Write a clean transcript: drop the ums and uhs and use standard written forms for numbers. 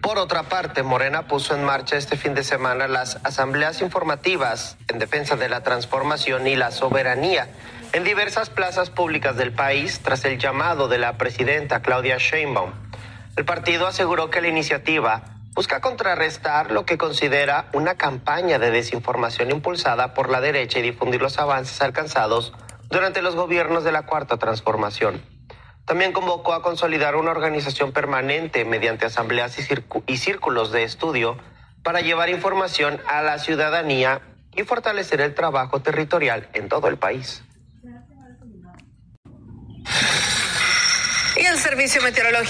Por otra parte, Morena puso en marcha este fin de semana las asambleas informativas en defensa de la transformación y la soberanía en diversas plazas públicas del país tras el llamado de la presidenta Claudia Sheinbaum. El partido aseguró que la iniciativa busca contrarrestar lo que considera una campaña de desinformación impulsada por la derecha y difundir los avances alcanzados durante los gobiernos de la Cuarta Transformación. También convocó a consolidar una organización permanente mediante asambleas y círculos de estudio para llevar información a la ciudadanía y fortalecer el trabajo territorial en todo el país. Y el Servicio Meteorológico